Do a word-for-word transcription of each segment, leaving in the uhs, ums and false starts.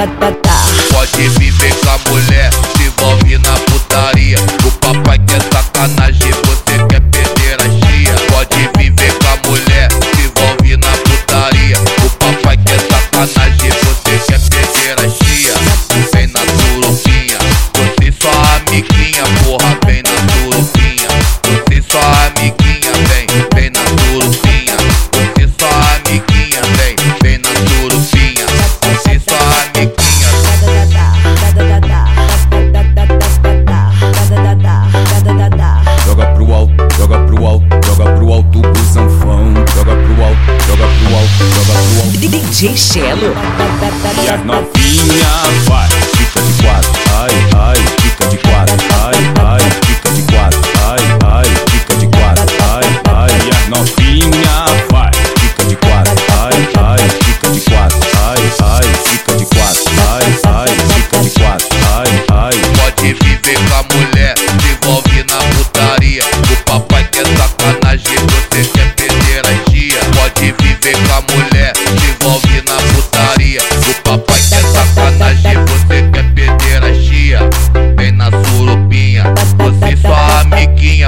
Pode viver com a mulher, se envolve na putaria. O papai quer sacanagem, você quer perder a chia. Pode viver com a mulher, se envolve na putaria. O papai quer sacanagem, você quer perder a chia. Vem na surubinha, você só amiguinha, porra, vem na surubinha. Você só amiguinha, vem, vem na surubinha. Você só amiguinha, vem, vem na surubinha. Você só amiguinha. Joga pro alto, joga pro alto, joga pro alto o zanfão. Joga pro alto, joga pro alto, joga pro alto. D J Chelo. E as novinha vai, fica de quatro, ai, ai, fica de quatro, ai, ai, fica de quatro, ai, ai, fica de quatro, ai, ai. E as novinha vai, fica de quatro, ai, ai, fica de quatro, ai, ai, fica de quatro, ai, ai, fica de quatro, ai, ai. Pode viver com a mulher, se envolve na putaria. O papai quer sacanagem, você quer perder a chia. Pode viver com a mulher, se envolve na putaria. O papai quer sacanagem, você quer perder a chia. Vem na surubinha, você só amiguinha.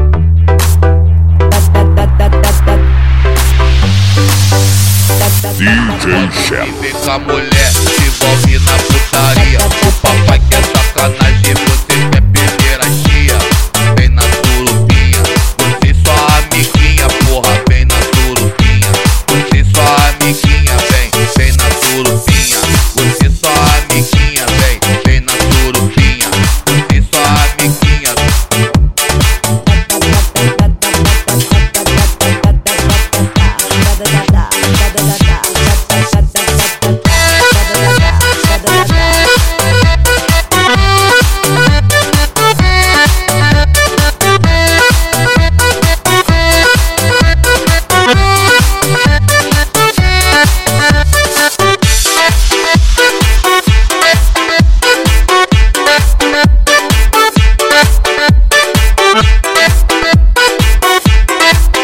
D J Chelo. Viver com a mulher, se envolve na putaria. O papai quer sacanagem, você quer perder a chia. Vem na surubinha, você só amiguinha, porra, vem na surubinha. Você só amiguinha, vem, vem na surubinha. Você só amiguinha, vem, vem na surubinha. Você só amiguinha.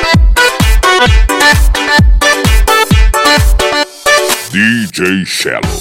D J Chelo.